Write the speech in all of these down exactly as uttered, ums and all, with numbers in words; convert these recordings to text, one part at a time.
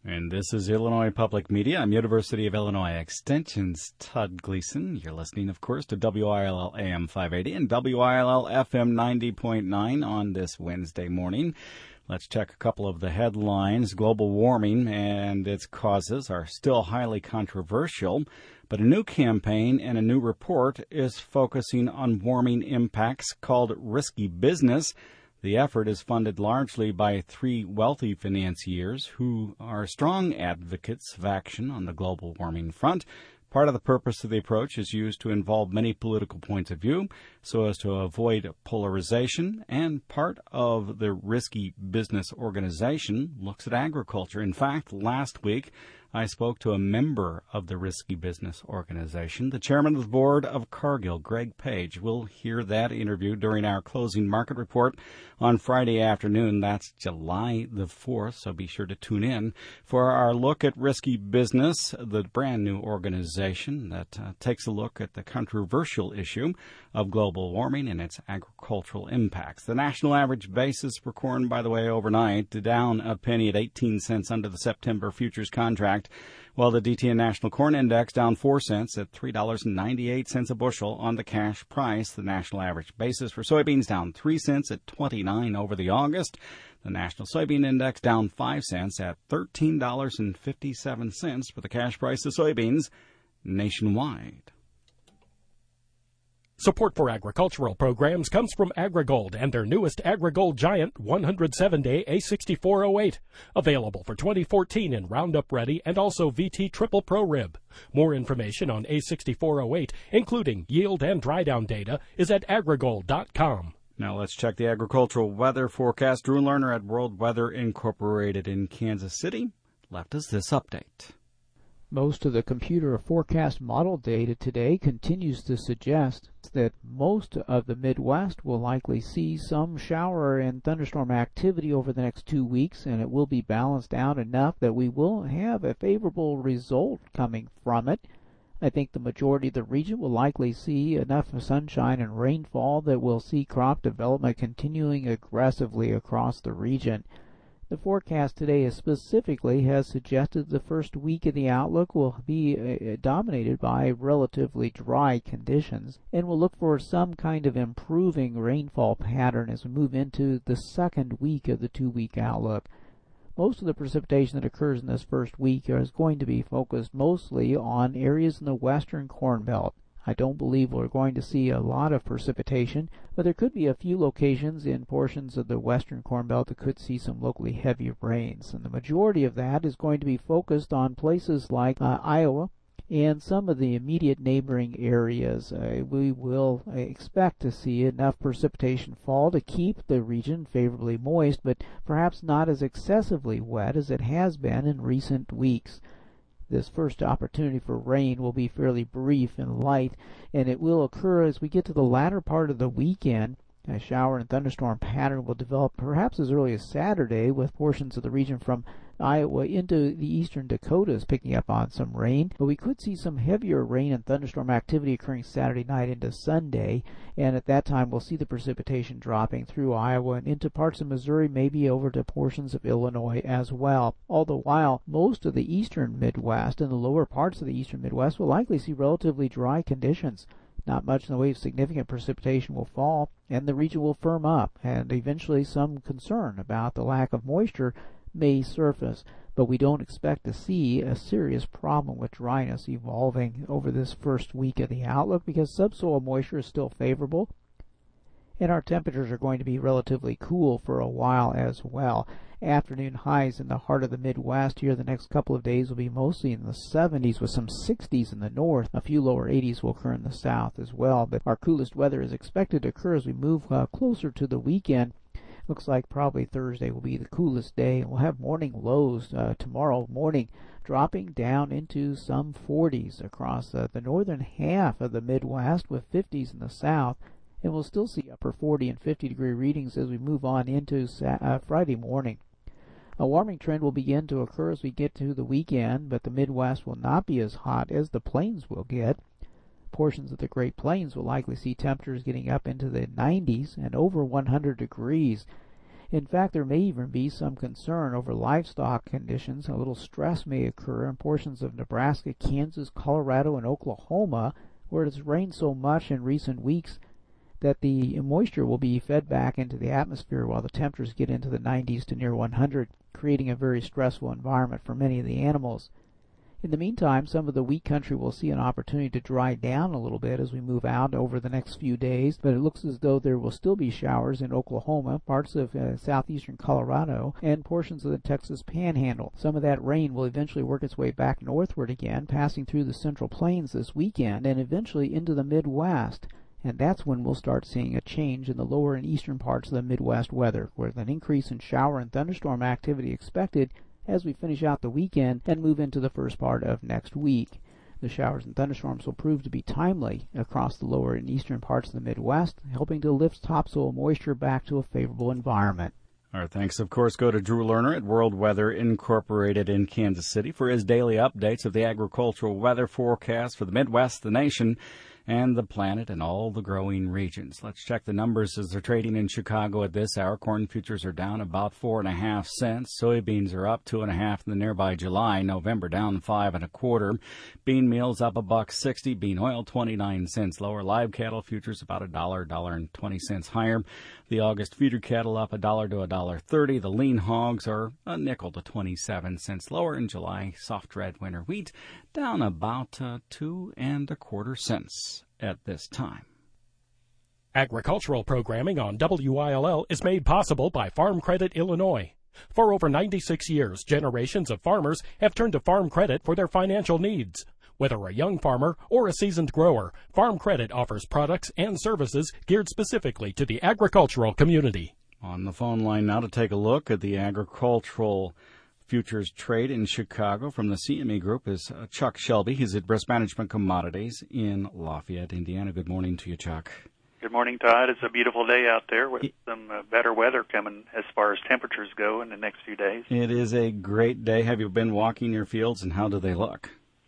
And this is Illinois Public Media. I'm University of Illinois Extension's Todd Gleason. You're listening, of course, to W I L L A M five eighty and W I L L F M ninety point nine on this Wednesday morning. Let's check a couple of the headlines. Global warming and its causes are still highly controversial, but a new campaign and a new report is focusing on warming impacts called Risky Business. The effort is funded largely by three wealthy financiers who are strong advocates of action on the global warming front. Part of the purpose of the approach is used to involve many political points of view so as to avoid polarization, and part of the Risky Business organization looks at agriculture. In fact, last week I spoke to a member of the Risky Business organization, the chairman of the board of Cargill, Greg Page. We'll hear that interview during our closing market report on Friday afternoon. That's July the fourth, so be sure to tune in for our look at Risky Business, the brand new organization that uh, takes a look at the controversial issue of global warming and its agricultural impacts. The national average basis for corn, by the way, overnight, down a penny at eighteen cents under the September futures contract, while the D T N National Corn Index down four cents at three dollars and ninety-eight cents a bushel on the cash price. The national average basis for soybeans down three cents at twenty-nine over the August. The National Soybean Index down five cents at thirteen dollars and fifty-seven cents for the cash price of soybeans nationwide. Support for agricultural programs comes from AgriGold and their newest AgriGold Giant one hundred seven day A sixty-four oh eight. Available for twenty fourteen in Roundup Ready and also V T Triple Pro Rib. More information on A sixty-four oh eight, including yield and dry down data, is at agrigold dot com. Now let's check the agricultural weather forecast. Drew Lerner at World Weather Incorporated in Kansas City left us this update. Most of the computer forecast model data today continues to suggest that most of the Midwest will likely see some shower and thunderstorm activity over the next two weeks, and it will be balanced out enough that we will have a favorable result coming from it. I think the majority of the region will likely see enough sunshine and rainfall that we'll see crop development continuing aggressively across the region. The forecast today specifically has suggested the first week of the outlook will be uh, dominated by relatively dry conditions, and we'll look for some kind of improving rainfall pattern as we move into the second week of the two-week outlook. Most of the precipitation that occurs in this first week is going to be focused mostly on areas in the western Corn Belt. I don't believe we're going to see a lot of precipitation, but there could be a few locations in portions of the western Corn Belt that could see some locally heavy rains. And the majority of that is going to be focused on places like uh, Iowa and some of the immediate neighboring areas. Uh, we will uh, expect to see enough precipitation fall to keep the region favorably moist, but perhaps not as excessively wet as it has been in recent weeks. This first opportunity for rain will be fairly brief and light, and it will occur as we get to the latter part of the weekend. A shower and thunderstorm pattern will develop perhaps as early as Saturday, with portions of the region from Iowa into the eastern Dakotas picking up on some rain. But we could see some heavier rain and thunderstorm activity occurring Saturday night into Sunday, and at that time we'll see the precipitation dropping through Iowa and into parts of Missouri, maybe over to portions of Illinois as well. All the while, most of the eastern Midwest and the lower parts of the eastern Midwest will likely see relatively dry conditions. Not much in the way of significant precipitation will fall, and the region will firm up, and eventually some concern about the lack of moisture may surface, but we don't expect to see a serious problem with dryness evolving over this first week of the outlook because subsoil moisture is still favorable, and our temperatures are going to be relatively cool for a while as well. Afternoon highs in the heart of the Midwest here the next couple of days will be mostly in the seventies with some sixties in the north. A few lower eighties will occur in the south as well, but our coolest weather is expected to occur as we move uh, closer to the weekend. Looks like probably Thursday will be the coolest day, and we'll have morning lows uh, tomorrow morning dropping down into some forties across uh, the northern half of the Midwest with fifties in the south. And we'll still see upper forty and fifty degree readings as we move on into uh, Friday morning. A warming trend will begin to occur as we get to the weekend, but the Midwest will not be as hot as the plains will get. Portions of the Great Plains will likely see temperatures getting up into the nineties and over one hundred degrees. In fact, there may even be some concern over livestock conditions. A little stress may occur in portions of Nebraska, Kansas, Colorado, and Oklahoma, where it has rained so much in recent weeks that the moisture will be fed back into the atmosphere while the temperatures get into the nineties to near one hundred, creating a very stressful environment for many of the animals. In the meantime, some of the wheat country will see an opportunity to dry down a little bit as we move out over the next few days, but it looks as though there will still be showers in Oklahoma, parts of uh, southeastern Colorado, and portions of the Texas Panhandle. Some of that rain will eventually work its way back northward again, passing through the Central Plains this weekend and eventually into the Midwest. And that's when we'll start seeing a change in the lower and eastern parts of the Midwest weather, with an increase in shower and thunderstorm activity expected as we finish out the weekend and move into the first part of next week. The showers and thunderstorms will prove to be timely across the lower and eastern parts of the Midwest, helping to lift topsoil moisture back to a favorable environment. Our thanks, of course, go to Drew Lerner at World Weather Incorporated in Kansas City for his daily updates of the agricultural weather forecast for the Midwest, the nation, and the planet and all the growing regions. Let's check the numbers as they're trading in Chicago at this hour. Corn futures are down about four and a half cents. Soybeans are up two and a half in the nearby July. November down five and a quarter. Bean meal's up a buck sixty. Bean oil twenty-nine cents lower. Live cattle futures about a dollar, dollar and twenty cents higher. The August feeder cattle up a dollar to a dollar thirty. The lean hogs are a nickel to twenty-seven cents lower. In July, soft red winter wheat down about uh, two and a quarter cents at this time. Agricultural programming on W I L L is made possible by Farm Credit Illinois. For over ninety-six years, generations of farmers have turned to Farm Credit for their financial needs. Whether a young farmer or a seasoned grower, Farm Credit offers products and services geared specifically to the agricultural community. On the phone line now to take a look at the agricultural futures trade in Chicago from the C M E Group is uh, Chuck Shelby. He's at Risk Management Commodities in Lafayette, Indiana. Good morning to you, Chuck. Good morning, Todd. It's a beautiful day out there with some uh, better weather coming as far as temperatures go in the next few days. It is a great day. Have you been walking your fields, and how do they look?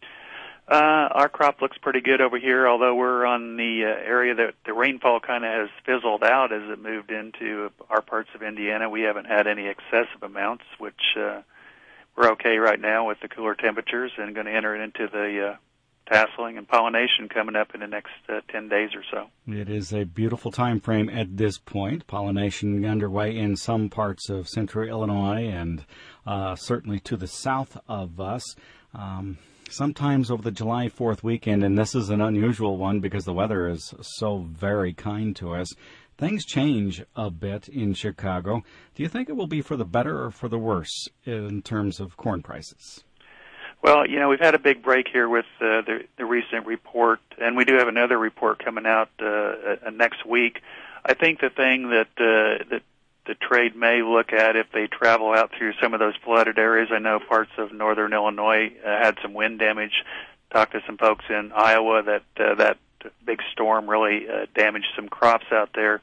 Uh, our crop looks pretty good over here, although we're on the uh, area that the rainfall kind of has fizzled out as it moved into our parts of Indiana. We haven't had any excessive amounts, which uh, we're okay right now with the cooler temperatures, and going to enter into the uh, tasseling and pollination coming up in the next uh, ten days or so. It is a beautiful time frame at this point. Pollination underway in some parts of central Illinois and uh, certainly to the south of us. Um, sometimes over the July fourth weekend, and this is an unusual one because the weather is so very kind to us, things change a bit in Chicago. Do you think it will be for the better or for the worse in terms of corn prices? Well, you know, we've had a big break here with uh, the, the recent report, and we do have another report coming out uh, uh, next week. I think the thing that uh, that the trade may look at if they travel out through some of those flooded areas. I know parts of northern Illinois uh, had some wind damage. Talked to some folks in Iowa that uh, that big storm really uh, damaged some crops out there.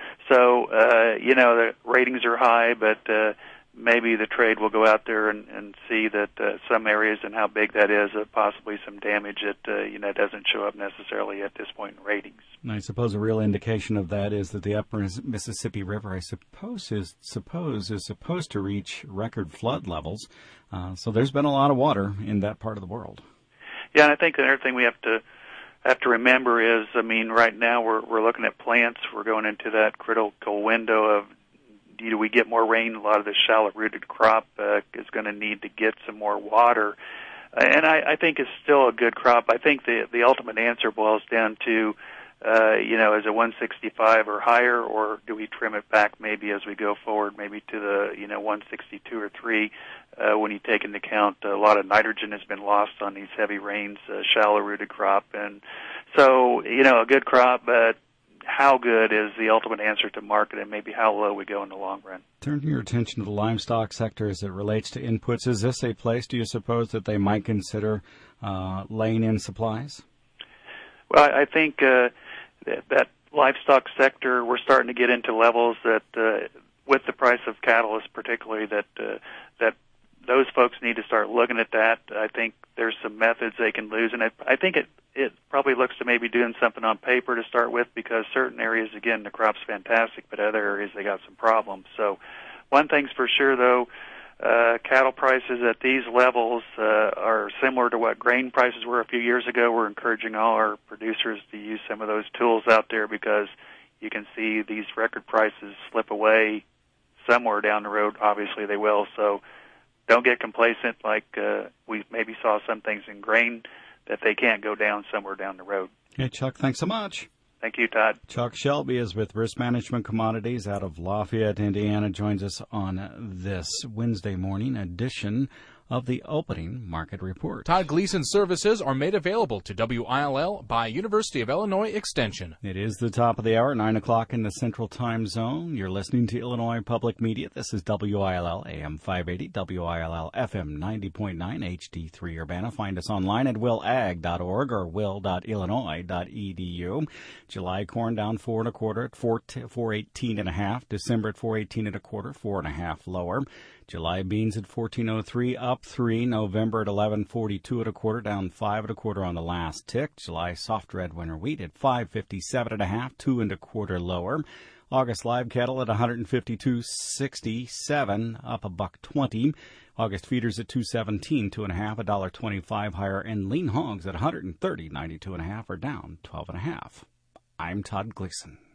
So, uh, you know, the ratings are high, but uh, maybe the trade will go out there and, and see that uh, some areas and how big that is, uh, possibly some damage that, uh, you know, doesn't show up necessarily at this point in ratings. And I suppose a real indication of that is that the upper Mississippi River, I suppose, is, suppose, is supposed to reach record flood levels. Uh, so there's been a lot of water in that part of the world. Yeah, and I think another thing we have to have to remember is, I mean, right now we're we're looking at plants. We're going into that critical window of, do we get more rain? A lot of the shallow-rooted crop uh, is going to need to get some more water. Uh, and I, I think it's still a good crop. I think the the ultimate answer boils down to, uh, you know, is it one sixty-five or higher, or do we trim it back maybe as we go forward, maybe to the, you know, one sixty-two or three, uh, when you take into account a lot of nitrogen has been lost on these heavy rains, uh, shallow-rooted crop. And so, you know, a good crop, but how good is the ultimate answer to market, and maybe how low we go in the long run. Turn your attention to the livestock sector as it relates to inputs. Is this a place, do you suppose, that they might consider uh, laying in supplies? Well, I think uh, that, that livestock sector, we're starting to get into levels that, uh, with the price of cattle, particularly, that uh, that those folks need to start looking at that. I think there's some methods they can lose, and I, I think it it probably looks to maybe doing something on paper to start with, because certain areas, again, the crop's fantastic, but other areas they got some problems. So one thing's for sure, though, uh, cattle prices at these levels uh, are similar to what grain prices were a few years ago. We're encouraging all our producers to use some of those tools out there because you can see these record prices slip away somewhere down the road. Obviously, they will. So don't get complacent like uh, we maybe saw some things in grain that they can't go down somewhere down the road. Hey, Chuck, thanks so much. Thank you, Todd. Chuck Shelby is with Risk Management Commodities out of Lafayette, Indiana, joins us on this Wednesday morning edition of the Opening Market Report. Todd Gleason services are made available to W I L L by University of Illinois Extension. It is the top of the hour, nine o'clock in the Central Time Zone. You're listening to Illinois Public Media. This is W I L L A M five eighty, W I L L F M ninety point nine, H D three Urbana. Find us online at will ag dot org or will dot illinois dot e d u. July corn down four and a quarter at four eighteen and a half. December at four eighteen and a quarter, four and a half lower. July beans at fourteen oh three, up three. November at eleven forty-two and a quarter, down five and a quarter on the last tick. July soft red winter wheat at five fifty-seven and a half, two and a quarter lower. August live cattle at one fifty-two sixty-seven, up a buck twenty. August feeders at two seventeen, two and a half, a dollar twenty-five higher, and lean hogs at one thirty ninety-two and a half, are down twelve and a half. I'm Todd Gleason.